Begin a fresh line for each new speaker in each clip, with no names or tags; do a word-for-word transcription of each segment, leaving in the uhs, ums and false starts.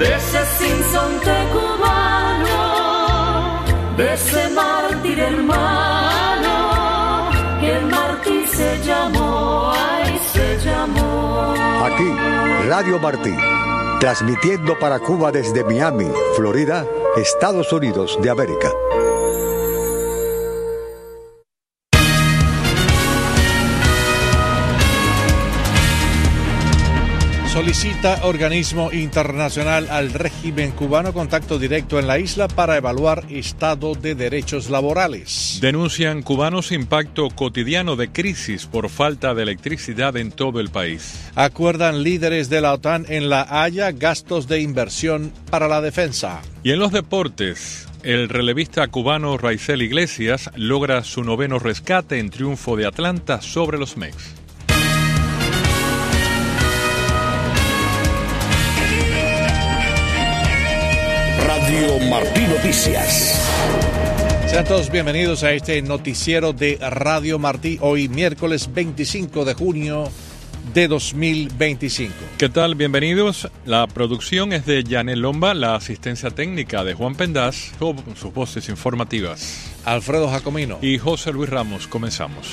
de ese sinsonte cubano, de ese mártir hermano, que el mártir se llamó, ay, se llamó.
Aquí, Radio Martí, transmitiendo para Cuba desde Miami, Florida, Estados Unidos de América.
Solicita organismo internacional al régimen cubano contacto directo en la isla para evaluar estado de derechos laborales.
Denuncian cubanos impacto cotidiano de crisis por falta de electricidad en todo el país.
Acuerdan líderes de la OTAN en La Haya gastos de inversión para la defensa.
Y en los deportes, el relevista cubano Raizel Iglesias logra su noveno rescate en triunfo de Atlanta sobre los Mex.
Radio Martí Noticias.
Sean todos bienvenidos a este noticiero de Radio Martí, hoy miércoles veinticinco de junio de dos mil veinticinco.
¿Qué tal? Bienvenidos. La producción es de Yanel Lomba, la asistencia técnica de Juan Pendaz, con sus voces informativas
Alfredo Jacomino
y José Luis Ramos. Comenzamos.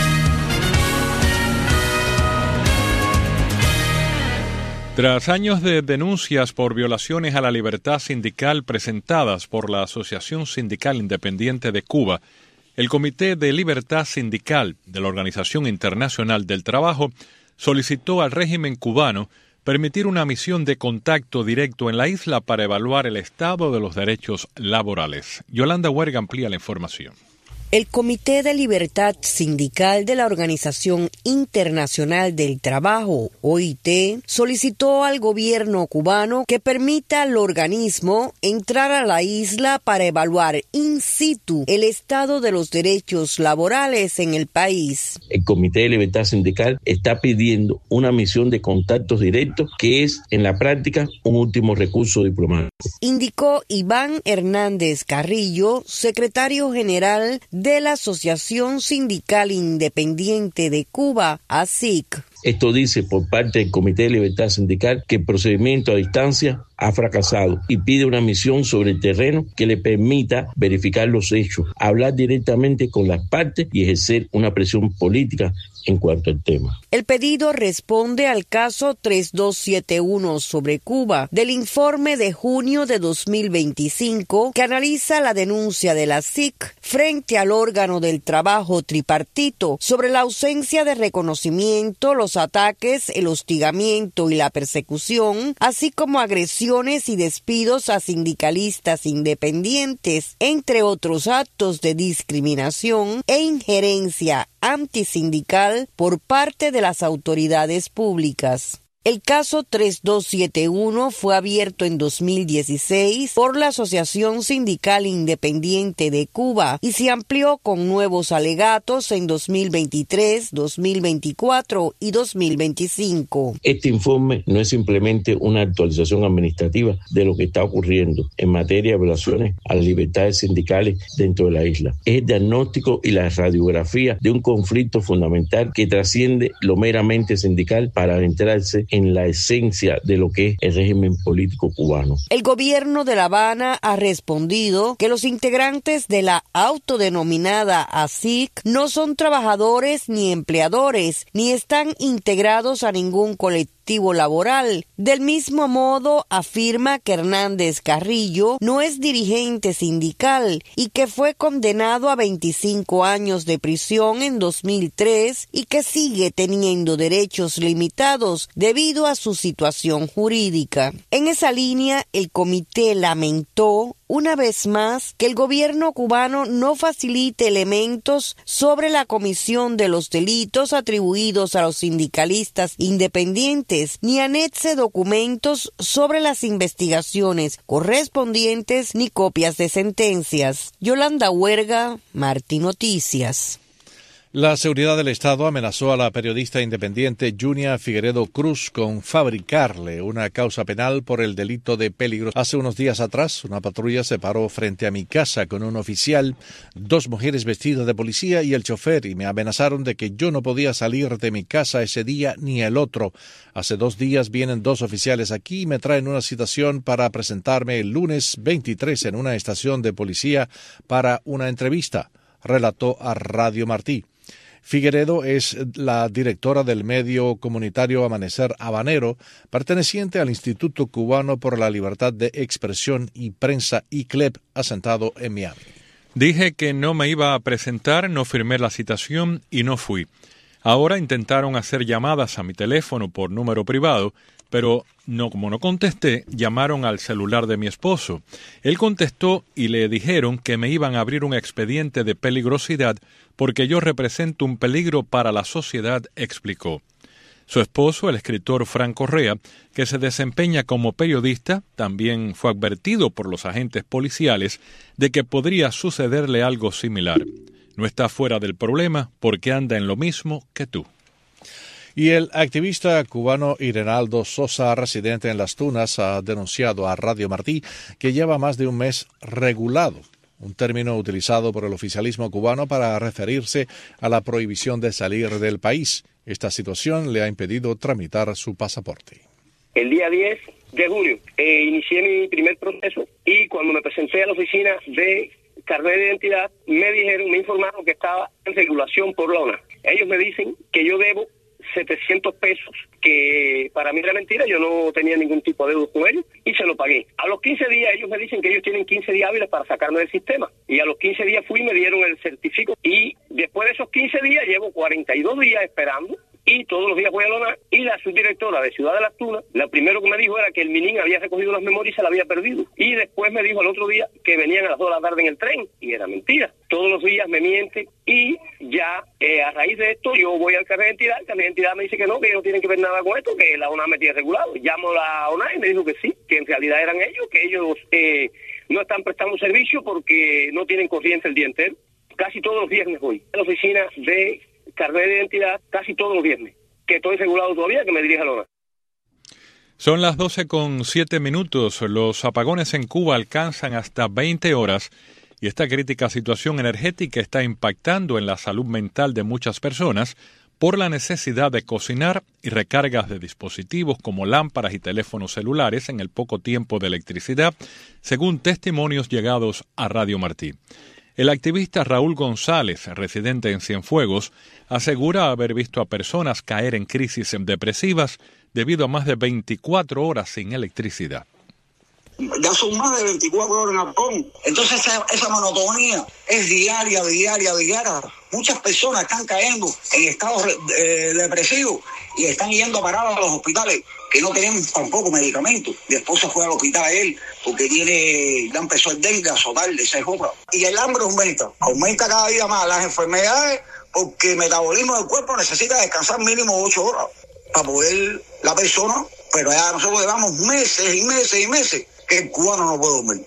Tras años de denuncias por violaciones a la libertad sindical presentadas por la Asociación Sindical Independiente de Cuba, el Comité de Libertad Sindical de la Organización Internacional del Trabajo solicitó al régimen cubano permitir una misión de contacto directo en la isla para evaluar el estado de los derechos laborales. Yolanda Huerga amplía la información.
El Comité de Libertad Sindical de la Organización Internacional del Trabajo, O I T, solicitó al gobierno cubano que permita al organismo entrar a la isla para evaluar in situ el estado de los derechos laborales en el país.
El Comité de Libertad Sindical está pidiendo una misión de contactos directos que es, en la práctica, un último recurso diplomático.
Indicó Iván Hernández Carrillo, secretario general de la Asociación Sindical Independiente de Cuba, A S I C.
Esto dice por parte del Comité de Libertad Sindical que el procedimiento a distancia ha fracasado y pide una misión sobre el terreno que le permita verificar los hechos, hablar directamente con las partes y ejercer una presión política en cuanto al tema.
El pedido responde al caso tres dos siete uno sobre Cuba del informe de junio de dos mil veinticinco que analiza la denuncia de la S I C frente al órgano del trabajo tripartito sobre la ausencia de reconocimiento, los ataques, el hostigamiento y la persecución, así como agresiones y despidos a sindicalistas independientes, entre otros actos de discriminación e injerencia antisindical por parte de las autoridades públicas. El caso tres dos siete uno fue abierto en dos mil dieciséis por la Asociación Sindical Independiente de Cuba y se amplió con nuevos alegatos en dos mil veintitrés, dos mil veinticuatro y dos mil veinticinco.
Este informe no es simplemente una actualización administrativa de lo que está ocurriendo en materia de violaciones a las libertades sindicales dentro de la isla. Es el diagnóstico y la radiografía de un conflicto fundamental que trasciende lo meramente sindical para adentrarse en la esencia de lo que es el régimen político cubano.
El gobierno de La Habana ha respondido que los integrantes de la autodenominada A S I C no son trabajadores ni empleadores, ni están integrados a ningún colectivo laboral. Del mismo modo, afirma que Hernández Carrillo no es dirigente sindical y que fue condenado a veinticinco años de prisión en dos mil tres y que sigue teniendo derechos limitados debido a su situación jurídica. En esa línea, el comité lamentó una vez más que el gobierno cubano no facilite elementos sobre la comisión de los delitos atribuidos a los sindicalistas independientes, ni anexe documentos sobre las investigaciones correspondientes ni copias de sentencias. Yolanda Huerga, Martí Noticias.
La seguridad del Estado amenazó a la periodista independiente Junia Figueredo Cruz con fabricarle una causa penal por el delito de peligro. Hace unos días atrás, una patrulla se paró frente a mi casa con un oficial, dos mujeres vestidas de policía y el chofer, y me amenazaron de que yo no podía salir de mi casa ese día ni el otro. Hace dos días vienen dos oficiales aquí y me traen una citación para presentarme el lunes veintitrés en una estación de policía para una entrevista, relató a Radio Martí. Figueredo es la directora del medio comunitario Amanecer Habanero, perteneciente al Instituto Cubano por la Libertad de Expresión y Prensa I C L E P, asentado en Miami.
Dije que no me iba a presentar, no firmé la citación y no fui. Ahora intentaron hacer llamadas a mi teléfono por número privado, pero no, como no contesté, llamaron al celular de mi esposo. Él contestó y le dijeron que me iban a abrir un expediente de peligrosidad porque yo represento un peligro para la sociedad, explicó. Su esposo, el escritor Frank Correa, que se desempeña como periodista, también fue advertido por los agentes policiales de que podría sucederle algo similar. No está fuera del problema porque anda en lo mismo que tú.
Y el activista cubano Irenaldo Sosa, residente en Las Tunas, ha denunciado a Radio Martí que lleva más de un mes regulado, un término utilizado por el oficialismo cubano para referirse a la prohibición de salir del país. Esta situación le ha impedido tramitar su pasaporte.
El día diez de junio eh, inicié mi primer proceso y cuando me presenté a la oficina de carnet de identidad me dijeron, me informaron que estaba en regulación por la O N A. Ellos me dicen que yo debo setecientos pesos, que para mí era mentira, yo no tenía ningún tipo de deuda con ellos y se lo pagué. A los quince días ellos me dicen que ellos tienen quince días hábiles para sacarme del sistema y a los quince días fui y me dieron el certificado y después de esos quince días llevo cuarenta y dos días esperando y todos los días voy a la O N A y la subdirectora de Ciudad de Las Tunas, lo primero que me dijo era que el Minin había recogido las memorias y se la había perdido y después me dijo al otro día que venían a las dos de la tarde en el tren y era mentira. Todos los días me mienten y ya eh, a raíz de esto yo voy al carnet de identidad, el carnet de identidad me dice que no, que ellos no tienen que ver nada con esto, que la O N A me tiene regulado. Llamo a la O N A y me dijo que sí, que en realidad eran ellos, que ellos eh, no están prestando servicio porque no tienen corriente el día entero. Casi todos los viernes voy a la oficina de carnet de identidad, casi todos los viernes, que estoy regulado todavía, que me dirige a la O N A.
Son las doce con siete minutos. Los apagones en Cuba alcanzan hasta veinte horas y esta crítica situación energética está impactando en la salud mental de muchas personas por la necesidad de cocinar y recargas de dispositivos como lámparas y teléfonos celulares en el poco tiempo de electricidad, según testimonios llegados a Radio Martí. El activista Raúl González, residente en Cienfuegos, asegura haber visto a personas caer en crisis depresivas debido a más de veinticuatro horas sin electricidad.
Ya son más de veinticuatro horas en apagón. Entonces esa, esa monotonía es diaria, diaria, diaria. Muchas personas están cayendo en estados eh, depresivos y están yendo a parar a los hospitales que no tienen tampoco medicamentos. Mi esposa fue al hospital a él porque tiene, ya empezó el dengue a azotarle, esa es otra. Y el hambre aumenta, aumenta cada día más las enfermedades porque el metabolismo del cuerpo necesita descansar mínimo ocho horas para poder la persona, pero ya nosotros llevamos meses y meses y meses que el cubano no puede dormir.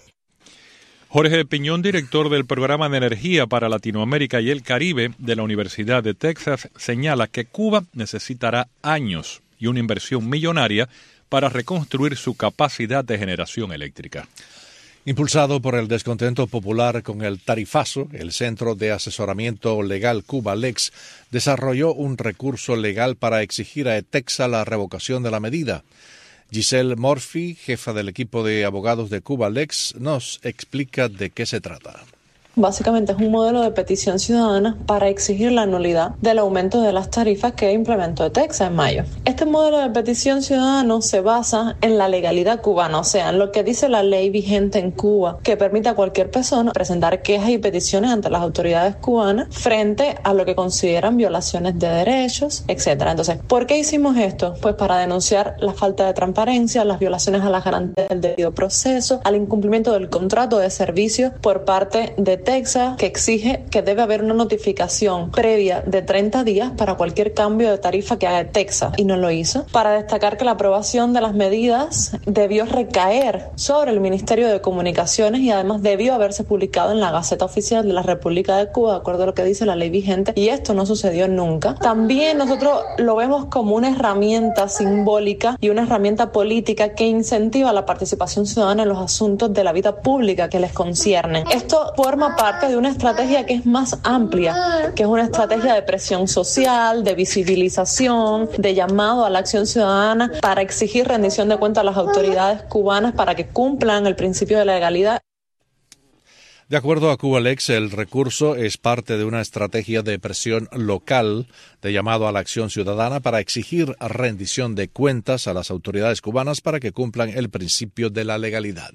Jorge Piñón, director del Programa de Energía para Latinoamérica y el Caribe de la Universidad de Texas, señala que Cuba necesitará años y una inversión millonaria para reconstruir su capacidad de generación eléctrica.
Impulsado por el descontento popular con el tarifazo, el Centro de Asesoramiento Legal Cubalex desarrolló un recurso legal para exigir a ETEXA la revocación de la medida. Giselle Murphy, jefa del equipo de abogados de Cubalex, nos explica de qué se trata.
Básicamente es un modelo de petición ciudadana para exigir la nulidad del aumento de las tarifas que implementó Texas en mayo. Este modelo de petición ciudadana se basa en la legalidad cubana, o sea, en lo que dice la ley vigente en Cuba, que permite a cualquier persona presentar quejas y peticiones ante las autoridades cubanas frente a lo que consideran violaciones de derechos, etcétera. Entonces, ¿por qué hicimos esto? Pues para denunciar la falta de transparencia, las violaciones a las garantías del debido proceso, al incumplimiento del contrato de servicio por parte de Texas que exige que debe haber una notificación previa de treinta días para cualquier cambio de tarifa que haga Texas, y no lo hizo. Para destacar que la aprobación de las medidas debió recaer sobre el Ministerio de Comunicaciones y además debió haberse publicado en la Gaceta Oficial de la República de Cuba, de acuerdo a lo que dice la ley vigente, y esto no sucedió nunca. También nosotros lo vemos como una herramienta simbólica y una herramienta política que incentiva la participación ciudadana en los asuntos de la vida pública que les conciernen. Esto forma parte de una estrategia que es más amplia, que es una estrategia de presión social, de visibilización, de llamado a la acción ciudadana para exigir rendición de cuentas a las autoridades cubanas para que cumplan el principio de legalidad.
De acuerdo a Cubalex, el recurso es parte de una estrategia de presión local de llamado a la acción ciudadana para exigir rendición de cuentas a las autoridades cubanas para que cumplan el principio de la legalidad.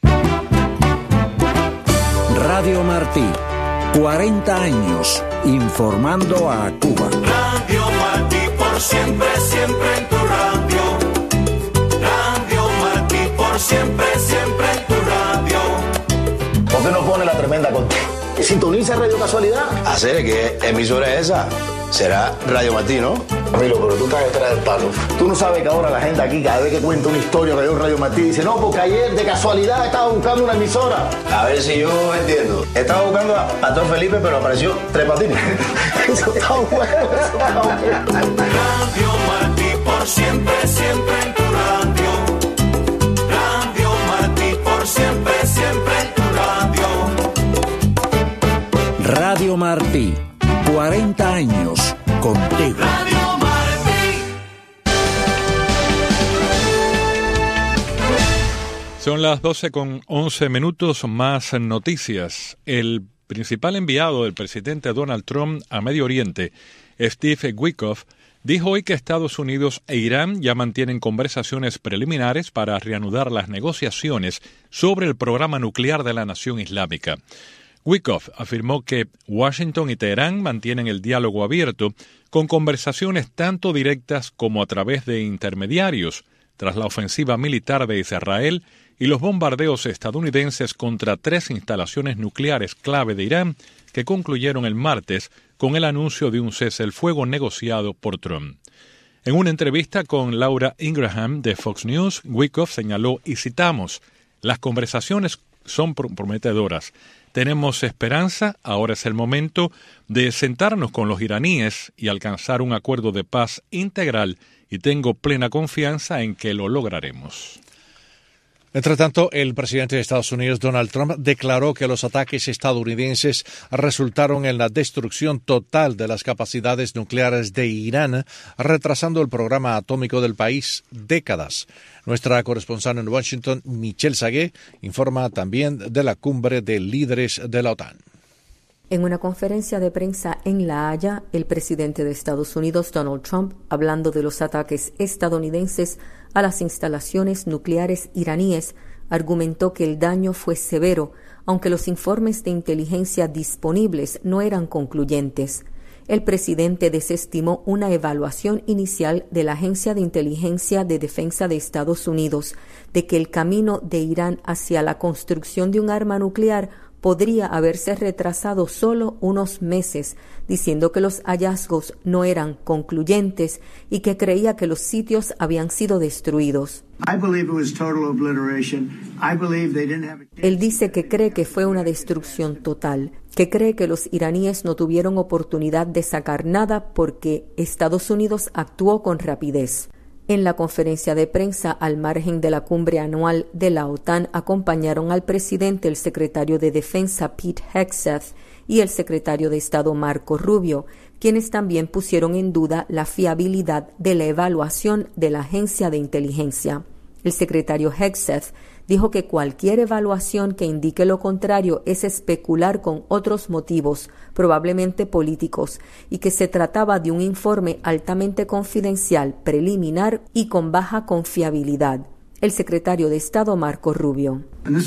Radio Martí, cuarenta años informando a Cuba.
Radio Martí, por siempre, siempre en tu radio. Radio Martí, por siempre, siempre en tu radio.
¿Por qué no pone la tremenda corte? ¿Sintoniza Radio Casualidad?
Hacer que emisora es esa. Será Radio Martí, ¿no?
Camilo, pero tú estás detrás del palo. Tú no sabes que ahora la gente aquí, cada vez que cuenta una historia que hay un Radio Martí, dice, no, porque ayer de casualidad estaba buscando una emisora.
A ver si yo entiendo. Estaba buscando a Pastor Felipe, pero apareció Tres Patines.
Eso está bueno, eso está bueno.
Radio Martí, por siempre, siempre en tu radio. Radio Martí, por siempre, siempre en tu radio.
Radio Martí, cuarenta años contigo.
Radio Martí.
Son las doce con once minutos, más noticias. El principal enviado del presidente Donald Trump a Medio Oriente, Steve Witkoff, dijo hoy que Estados Unidos e Irán ya mantienen conversaciones preliminares para reanudar las negociaciones sobre el programa nuclear de la nación islámica. Witkoff afirmó que Washington y Teherán mantienen el diálogo abierto con conversaciones tanto directas como a través de intermediarios tras la ofensiva militar de Israel y los bombardeos estadounidenses contra tres instalaciones nucleares clave de Irán que concluyeron el martes con el anuncio de un cese el fuego negociado por Trump. En una entrevista con Laura Ingraham de Fox News, Witkoff señaló, y citamos, «Las conversaciones son prometedoras. Tenemos esperanza, ahora es el momento de sentarnos con los iraníes y alcanzar un acuerdo de paz integral y tengo plena confianza en que lo lograremos».
Entre tanto, el presidente de Estados Unidos, Donald Trump, declaró que los ataques estadounidenses resultaron en la destrucción total de las capacidades nucleares de Irán, retrasando el programa atómico del país décadas. Nuestra corresponsal en Washington, Michelle Sagué, informa también de la cumbre de líderes de la OTAN.
En una conferencia de prensa en La Haya, el presidente de Estados Unidos, Donald Trump, hablando de los ataques estadounidenses a las instalaciones nucleares iraníes, argumentó que el daño fue severo, aunque los informes de inteligencia disponibles no eran concluyentes. El presidente desestimó una evaluación inicial de la Agencia de Inteligencia de Defensa de Estados Unidos de que el camino de Irán hacia la construcción de un arma nuclear podría haberse retrasado solo unos meses, diciendo que los hallazgos no eran concluyentes y que creía que los sitios habían sido destruidos. Él dice que cree que fue una destrucción total, que cree que los iraníes no tuvieron oportunidad de sacar nada porque Estados Unidos actuó con rapidez. En la conferencia de prensa al margen de la cumbre anual de la OTAN acompañaron al presidente el secretario de Defensa Pete Hegseth y el secretario de Estado Marco Rubio, quienes también pusieron en duda la fiabilidad de la evaluación de la agencia de inteligencia. El secretario Hegseth dijo que cualquier evaluación que indique lo contrario es especular con otros motivos, probablemente políticos, y que se trataba de un informe altamente confidencial, preliminar y con baja confiabilidad. El secretario de Estado Marco Rubio.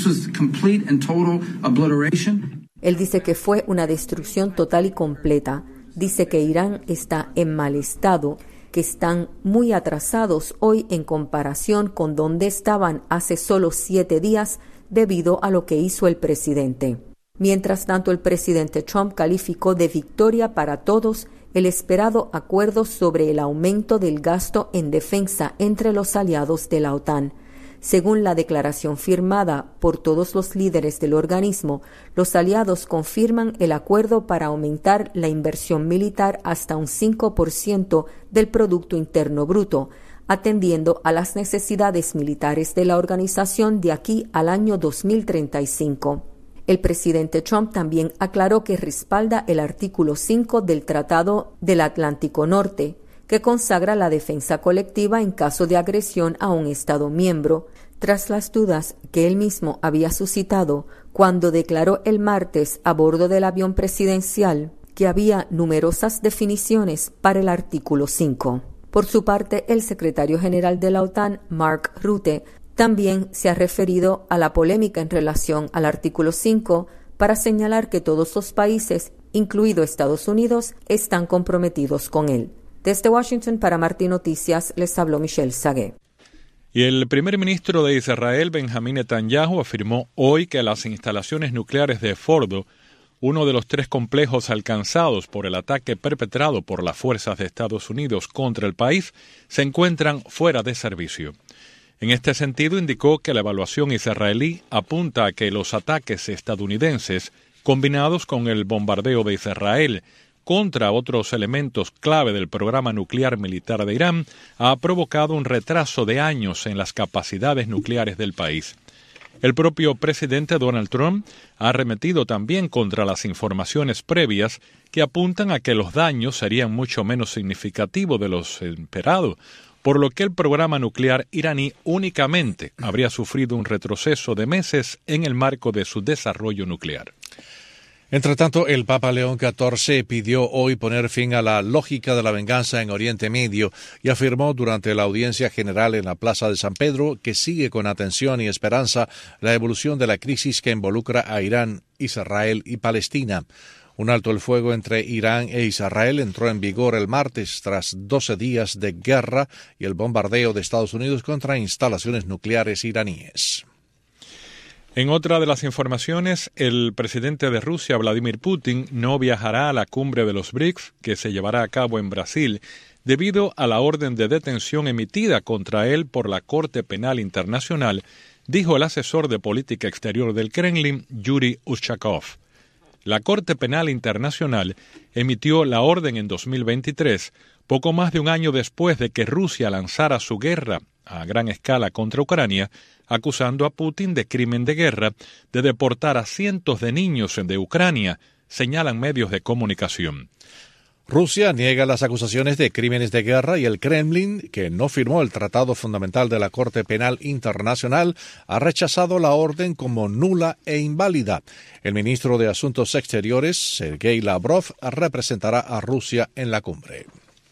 Él dice que fue una destrucción total y completa. Dice que Irán está en mal estado, que están muy atrasados hoy en comparación con donde estaban hace solo siete días debido a lo que hizo el presidente. Mientras tanto, el presidente Trump calificó de victoria para todos el esperado acuerdo sobre el aumento del gasto en defensa entre los aliados de la OTAN. Según la declaración firmada por todos los líderes del organismo, los aliados confirman el acuerdo para aumentar la inversión militar hasta un cinco por ciento del Producto Interno Bruto, atendiendo a las necesidades militares de la organización de aquí al año dos mil treinta y cinco. El presidente Trump también aclaró que respalda el artículo cinco del Tratado del Atlántico Norte, que consagra la defensa colectiva en caso de agresión a un Estado miembro, tras las dudas que él mismo había suscitado cuando declaró el martes a bordo del avión presidencial que había numerosas definiciones para el artículo cinco. Por su parte, el secretario general de la OTAN, Mark Rutte, también se ha referido a la polémica en relación al artículo cinco para señalar que todos los países, incluido Estados Unidos, están comprometidos con él. Desde Washington para Martí Noticias les habló Michelle Sagué.
Y el primer ministro de Israel, Benjamín Netanyahu, afirmó hoy que las instalaciones nucleares de Fordo, uno de los tres complejos alcanzados por el ataque perpetrado por las fuerzas de Estados Unidos contra el país, se encuentran fuera de servicio. En este sentido, indicó que la evaluación israelí apunta a que los ataques estadounidenses, combinados con el bombardeo de Israel contra otros elementos clave del programa nuclear militar de Irán, ha provocado un retraso de años en las capacidades nucleares del país. El propio presidente Donald Trump ha arremetido también contra las informaciones previas que apuntan a que los daños serían mucho menos significativos de los esperados, por lo que el programa nuclear iraní únicamente habría sufrido un retroceso de meses en el marco de su desarrollo nuclear.
Entre tanto, el Papa León catorce pidió hoy poner fin a la lógica de la venganza en Oriente Medio y afirmó durante la audiencia general en la Plaza de San Pedro que sigue con atención y esperanza la evolución de la crisis que involucra a Irán, Israel y Palestina. Un alto el fuego entre Irán e Israel entró en vigor el martes tras doce días de guerra y el bombardeo de Estados Unidos contra instalaciones nucleares iraníes.
En otra de las informaciones, el presidente de Rusia, Vladimir Putin, no viajará a la cumbre de los B R I C S, que se llevará a cabo en Brasil, debido a la orden de detención emitida contra él por la Corte Penal Internacional, dijo el asesor de política exterior del Kremlin, Yuri Ushakov. La Corte Penal Internacional emitió la orden en dos mil veintitrés, poco más de un año después de que Rusia lanzara su guerra a gran escala contra Ucrania, acusando a Putin de crimen de guerra, de deportar a cientos de niños de Ucrania, señalan medios de comunicación.
Rusia niega las acusaciones de crímenes de guerra y el Kremlin, que no firmó el Tratado Fundamental de la Corte Penal Internacional, ha rechazado la orden como nula e inválida. El ministro de Asuntos Exteriores, Sergei Lavrov, representará a Rusia en la cumbre.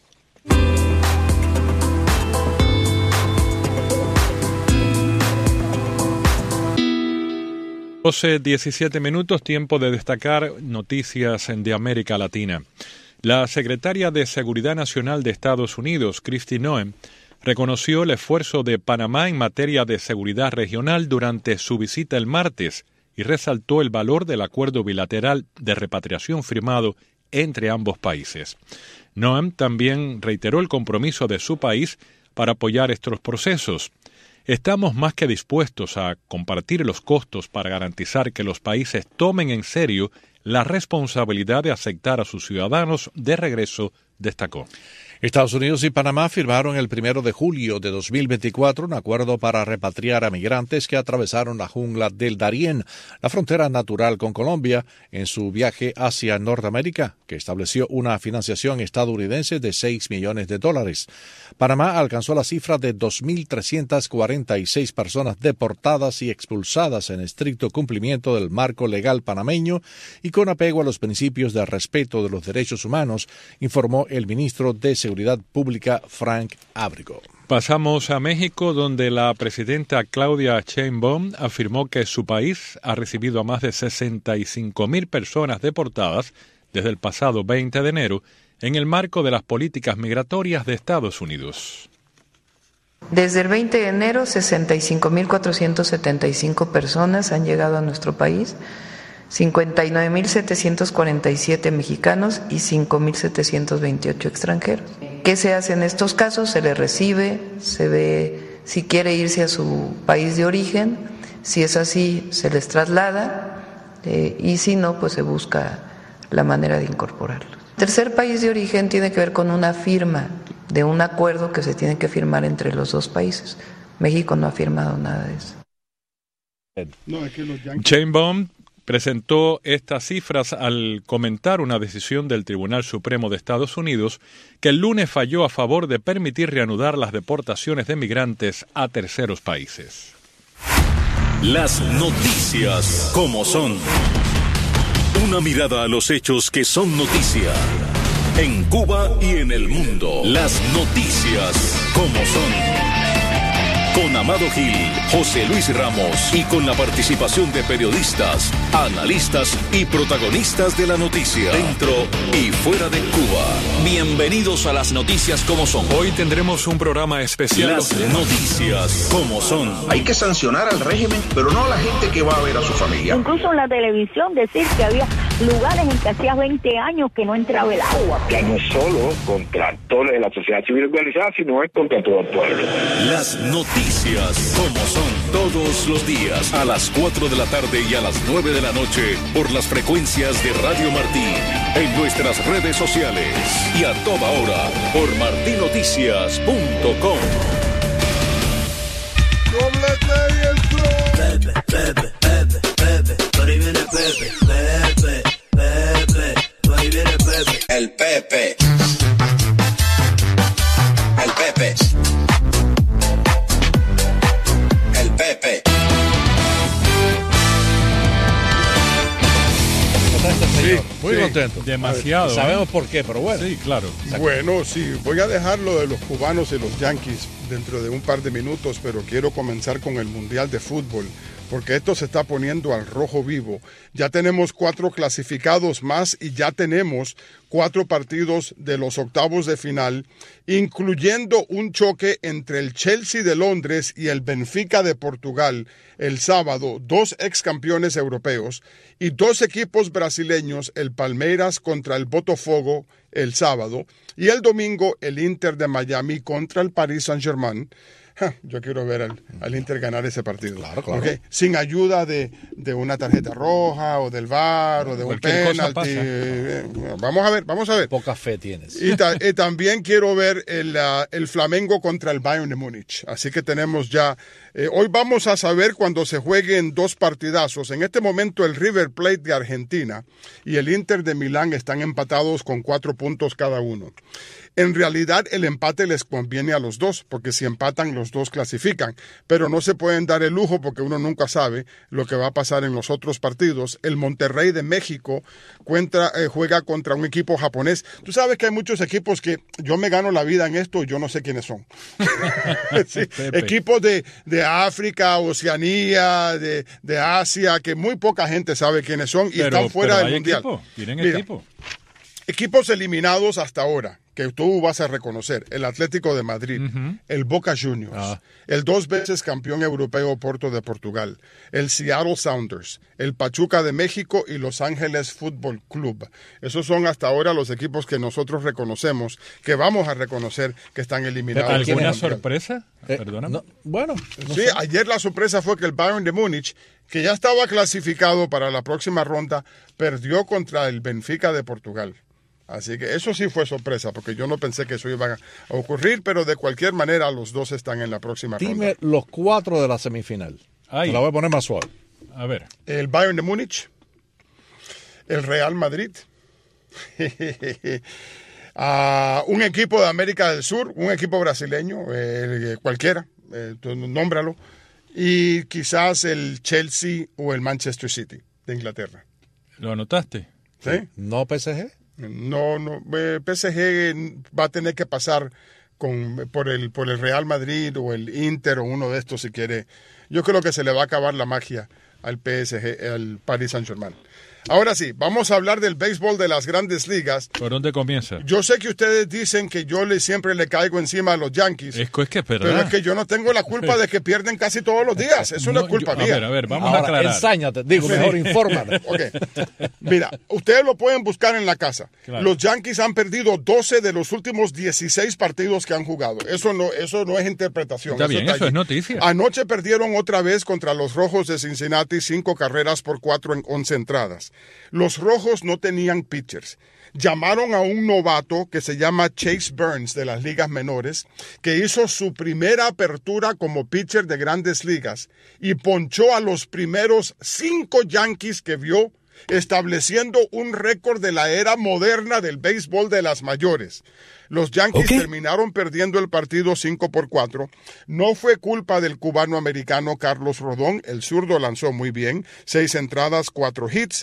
doce diecisiete minutos, tiempo de destacar noticias de América Latina. La secretaria de Seguridad Nacional de Estados Unidos, Kristi Noem, reconoció el esfuerzo de Panamá en materia de seguridad regional durante su visita el martes y resaltó el valor del acuerdo bilateral de repatriación firmado entre ambos países. Noem también reiteró el compromiso de su país para apoyar estos procesos. Estamos más que dispuestos a compartir los costos para garantizar que los países tomen en serio la responsabilidad de aceptar a sus ciudadanos de regreso, destacó.
Estados Unidos y Panamá firmaron el primero de julio de dos mil veinticuatro un acuerdo para repatriar a migrantes que atravesaron la jungla del Darién, la frontera natural con Colombia, en su viaje hacia Norteamérica, que estableció una financiación estadounidense de seis millones de dólares. Panamá alcanzó la cifra de dos mil trescientas cuarenta y seis personas deportadas y expulsadas en estricto cumplimiento del marco legal panameño y con apego a los principios de respeto de los derechos humanos, informó el ministro de Seguridad Pública, Frank Abrego.
Pasamos a México, donde la presidenta Claudia Sheinbaum afirmó que su país ha recibido a más de sesenta y cinco mil personas deportadas desde el pasado veinte de enero en el marco de las políticas migratorias de Estados Unidos.
Desde el veinte de enero, sesenta y cinco mil cuatrocientas setenta y cinco personas han llegado a nuestro país cincuenta y nueve mil setecientos cuarenta y siete mexicanos y cinco mil setecientos veintiocho extranjeros. ¿Qué se hace en estos casos? Se les recibe, se ve si quiere irse a su país de origen, si es así se les traslada eh, y si no, pues se busca la manera de incorporarlos. El tercer país de origen tiene que ver con una firma de un acuerdo que se tiene que firmar entre los dos países. México no ha firmado nada de eso.
Sheinbaum presentó estas cifras al comentar una decisión del Tribunal Supremo de Estados Unidos que el lunes falló a favor de permitir reanudar las deportaciones de migrantes a terceros países.
Las noticias como son. Una mirada a los hechos que son noticia. En Cuba y en el mundo. Las noticias como son. Con Amado Gil, José Luis Ramos y con la participación de periodistas, analistas y protagonistas de la noticia, dentro y fuera de Cuba. Bienvenidos a Las Noticias como son.
Hoy tendremos un programa especial.
Las noticias como son.
Hay que sancionar al régimen, pero no a la gente que va a ver a su familia.
Incluso en la televisión decir que había lugares en que hacía veinte años que no entraba el agua.
Ya no es solo contra actores de la sociedad civil organizada, sino es contra todo el pueblo.
Las noticias como son, todos los días a las cuatro de la tarde y a las nueve de la noche por las frecuencias de Radio Martí, en nuestras redes sociales y a toda hora por martí noticias punto com.
Pepe, Pepe, Pepe, Pepe, por ahí viene Pepe, Pepe, Pepe, por ahí viene Pepe. El Pepe, el Pepe, el Pepe.
Señor.
Sí,
Muy
sí.
contento.
Demasiado.
Sabemos por qué, pero bueno.
Sí, claro.
Bueno, sí, voy a dejar lo de los cubanos y los yanquis dentro de un par de minutos, pero quiero comenzar con el Mundial de Fútbol, porque esto se está poniendo al rojo vivo. Ya tenemos cuatro clasificados más y ya tenemos cuatro partidos de los octavos de final, incluyendo un choque entre el Chelsea de Londres y el Benfica de Portugal el sábado, dos ex campeones europeos, y dos equipos brasileños, el Palmeiras contra el Botafogo el sábado, y el domingo el Inter de Miami contra el Paris Saint-Germain. Ja, yo quiero ver al, al Inter ganar ese partido.
Claro, claro.
¿Okay? Sin ayuda de, de una tarjeta roja o del V A R o de un penalti. Eh, vamos a ver, vamos a ver.
Poca fe tienes.
Y, ta, y también quiero ver el, uh, el Flamengo contra el Bayern de Múnich. Así que tenemos ya... Eh, hoy vamos a saber cuando se jueguen dos partidazos. En este momento el River Plate de Argentina y el Inter de Milán están empatados con cuatro puntos cada uno. En realidad el empate les conviene a los dos, porque si empatan los dos clasifican, pero no se pueden dar el lujo porque uno nunca sabe lo que va a pasar en los otros partidos. El Monterrey de México cuenta, eh, juega contra un equipo japonés. Tú sabes que hay muchos equipos que yo me gano la vida en esto y yo no sé quiénes son. Sí, equipos de, de África, Oceanía, de, de Asia, que muy poca gente sabe quiénes son y pero, están fuera del Mundial.
Equipo, tienen
Mira,
equipo.
Equipos eliminados hasta ahora, que tú vas a reconocer: el Atlético de Madrid, uh-huh. el Boca Juniors, ah. el dos veces campeón europeo Porto de Portugal, el Seattle Sounders, el Pachuca de México y Los Ángeles Fútbol Club. Esos son hasta ahora los equipos que nosotros reconocemos, que vamos a reconocer que están eliminados.
¿Alguna sorpresa?
Eh,
Perdóname.
No, bueno. No
sí,
sé.
Ayer la sorpresa fue que el Bayern de Múnich, que ya estaba clasificado para la próxima ronda, perdió contra el Benfica de Portugal. Así que eso sí fue sorpresa, porque yo no pensé que eso iba a ocurrir, pero de cualquier manera los dos están en la próxima
Dime
ronda.
Dime los cuatro de la semifinal. Ay. Te la voy a poner más suave.
A ver.
El Bayern de Múnich, el Real Madrid, uh, un equipo de América del Sur, un equipo brasileño, eh, cualquiera, eh, tú nómbralo, y quizás el Chelsea o el Manchester City de Inglaterra.
¿Lo anotaste?
¿Sí?
¿No P S G?
No, no, eh, P S G va a tener que pasar con, por, el, por el Real Madrid o el Inter o uno de estos si quiere. Yo creo que se le va a acabar la magia al P S G, al Paris Saint-Germain. Ahora sí, vamos a hablar del béisbol de las grandes ligas.
¿Por dónde comienza?
Yo sé que ustedes dicen que yo le, siempre le caigo encima a los Yankees.
Es que es que es verdad.
Pero es que yo no tengo la culpa de que pierden casi todos los días. Eso no, no es culpa
yo,
mía.
A ver, a ver, vamos
Ahora,
a aclarar.
Ensáñate, digo, mejor infórmate.
Okay. Mira, ustedes lo pueden buscar en la casa. Claro. Los Yankees han perdido doce de los últimos dieciséis partidos que han jugado. Eso no, eso no es interpretación.
Está
eso
bien,
está
eso
allí.
es noticia.
Anoche perdieron otra vez contra los Rojos de Cincinnati, cinco carreras por cuatro en once entradas. Los Rojos no tenían pitchers. Llamaron a un novato que se llama Chase Burns de las ligas menores, que hizo su primera apertura como pitcher de grandes ligas y ponchó a los primeros cinco Yankees que vio, estableciendo un récord de la era moderna del béisbol de las mayores. Los Yankees okay. terminaron perdiendo el partido cinco por cuatro. No fue culpa del cubano-americano Carlos Rodón. El zurdo lanzó muy bien. Seis entradas, cuatro hits,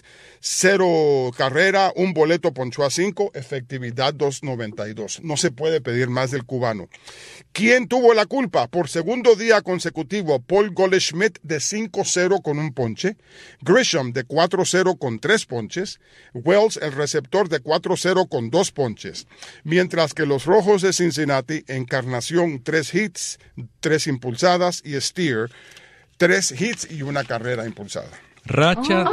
cero carrera, un boleto ponchó a cinco, efectividad dos noventa y dos. No se puede pedir más del cubano. ¿Quién tuvo la culpa? Por segundo día consecutivo, Paul Goldschmidt de cinco cero con un ponche. Grisham de cuatro cero con tres ponches. Wells, el receptor, de cuatro cero con dos ponches. Mientras que los Rojos de Cincinnati, Encarnación, tres hits, tres impulsadas, y Steer, tres hits y una carrera impulsada.
Racha,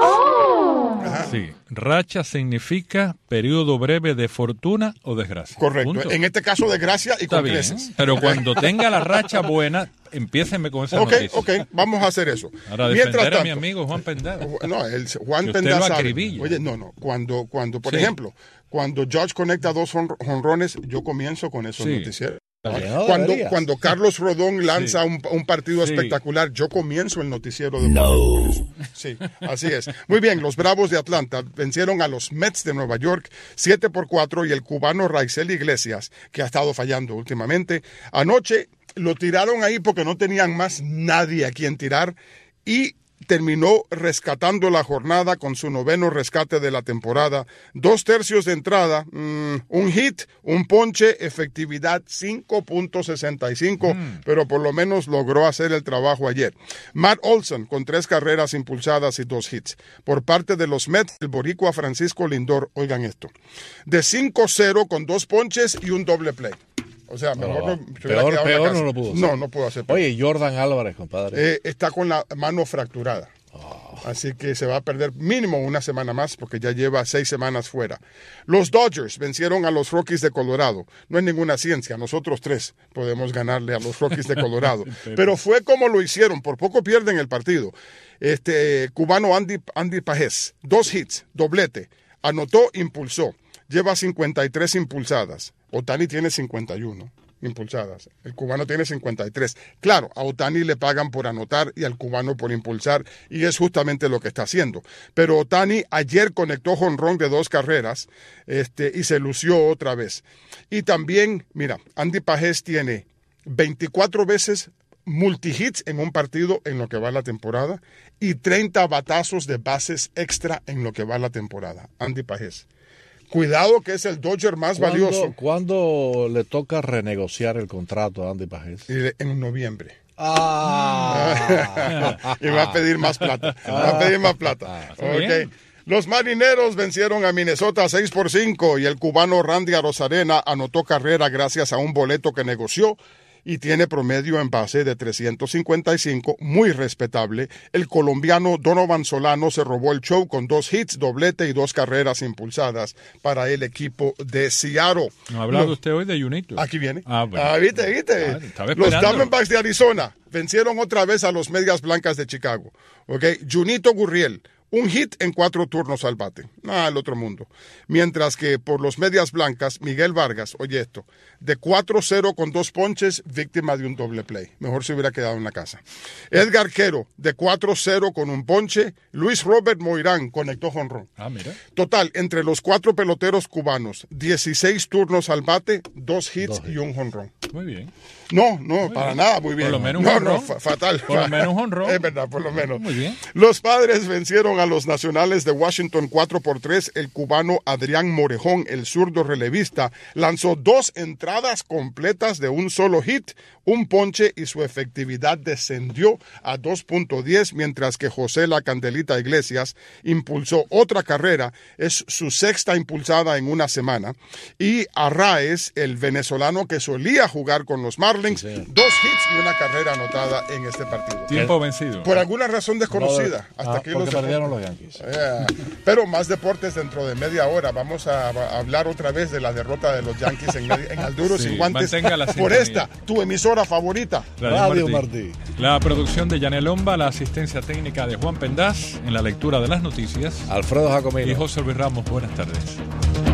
oh. sí, racha significa periodo breve de fortuna o desgracia.
Correcto, punto. En este caso desgracia y
Está
con
bien,
creces.
Pero cuando tenga la racha buena, empiécenme con esa
Ok,
noticia.
ok, vamos a hacer eso.
Ahora
Mientras
defender
tanto,
a mi amigo Juan Pendada.
No, el Juan
que
Pendada sabe.
acribilla.
Oye, no, no, cuando, cuando por
sí.
ejemplo, cuando George conecta dos jonrones, yo comienzo con esos
sí.
noticieros.
No,
cuando, cuando Carlos Rodón lanza
sí.
un, un partido
sí.
espectacular, yo comienzo el noticiero de
No.
Sí, así es. Muy bien, los Bravos de Atlanta vencieron a los Mets de Nueva York siete por cuatro y el cubano Raisel Iglesias, que ha estado fallando últimamente, anoche lo tiraron ahí porque no tenían más nadie a quien tirar y terminó rescatando la jornada con su noveno rescate de la temporada. Dos tercios de entrada, mmm, un hit, un ponche, efectividad cinco punto sesenta y cinco, mm. pero por lo menos logró hacer el trabajo ayer. Matt Olson con tres carreras impulsadas y dos hits. Por parte de los Mets, el boricua Francisco Lindor, oigan esto, de cinco cero con dos ponches y un doble play. O sea, mejor no, no
peor, peor no lo pudo hacer.
No, no pudo hacer. Peor.
Oye, Jordan Álvarez, compadre.
Eh, está con la mano fracturada. Oh. Así que se va a perder mínimo una semana más porque ya lleva seis semanas fuera. Los Dodgers vencieron a los Rockies de Colorado. No es ninguna ciencia, nosotros tres podemos ganarle a los Rockies de Colorado. Pero fue como lo hicieron, por poco pierden el partido. Este cubano Andy, Andy Pajés, dos hits, doblete, anotó, impulsó. Lleva cincuenta y tres impulsadas. Otani tiene cincuenta y uno impulsadas. El cubano tiene cincuenta y tres. Claro, a Otani le pagan por anotar y al cubano por impulsar, y es justamente lo que está haciendo. Pero Otani ayer conectó jonrón de dos carreras este, y se lució otra vez. Y también, mira, Andy Pajés tiene veinticuatro veces multihits en un partido en lo que va la temporada y treinta batazos de bases extra en lo que va la temporada. Andy Pajés. Cuidado que es el Dodger más
¿Cuándo,
valioso.
¿Cuándo le toca renegociar el contrato a Andy Pajés?
En noviembre.
Ah.
Y va a pedir más plata. Va a pedir más plata. Okay. Los Marineros vencieron a Minnesota seis por cinco y el cubano Randy Arozarena anotó carrera gracias a un boleto que negoció y tiene promedio en base de trescientos cincuenta y cinco, muy respetable. El colombiano Donovan Solano se robó el show con dos hits, doblete y dos carreras impulsadas para el equipo de Seattle.
¿No ha hablado Los, usted hoy de Junito?
Aquí viene.
Ah, bueno.
Ah, viste, viste.
Ah,
Los Diamondbacks de Arizona vencieron otra vez a los Medias Blancas de Chicago. Okay. Junito Gurriel, un hit en cuatro turnos al bate. Ah, el otro mundo. Mientras que por los Medias Blancas, Miguel Vargas, oye esto, de cuatro cero con dos ponches, víctima de un doble play. Mejor se hubiera quedado en la casa. Edgar Quero, de cuatro cero con un ponche. Luis Robert Moirán conectó jonrón.
Ah, mira.
Total, entre los cuatro peloteros cubanos, dieciséis turnos al bate, dos hits
dos
y un jonrón.
Muy bien.
No, no,
muy
para
bien.
nada, muy bien.
Por lo menos un
no,
jonrón.
no, fa- fatal.
Por lo menos un jonrón.
Es verdad, por lo menos.
Muy bien.
Los Padres vencieron a los Nacionales de Washington cuatro por tres. El cubano Adrián Morejón, el zurdo relevista, lanzó dos entradas completas de un solo hit, un ponche y su efectividad descendió a dos punto diez, mientras que José La Candelita Iglesias impulsó otra carrera, es su sexta impulsada en una semana. Y Arraez, el venezolano que solía jugar con los Marlins, sí, dos hits y una carrera anotada en este partido.
Tiempo vencido.
Por alguna razón desconocida.
No,
hasta
ah,
aquí
porque
los
perdieron los Yankees.
Yeah. Pero más deportes dentro de media hora. Vamos a, a hablar otra vez de la derrota de los Yankees en, en Alduro sí, sin guantes. Por esta, tu emisora favorita.
Radio, Radio Martí. Martí.
La producción de Yanel Lomba, la asistencia técnica de Juan Pendaz, en la lectura de las noticias
Alfredo Jacomino
y José Luis Ramos. Buenas tardes.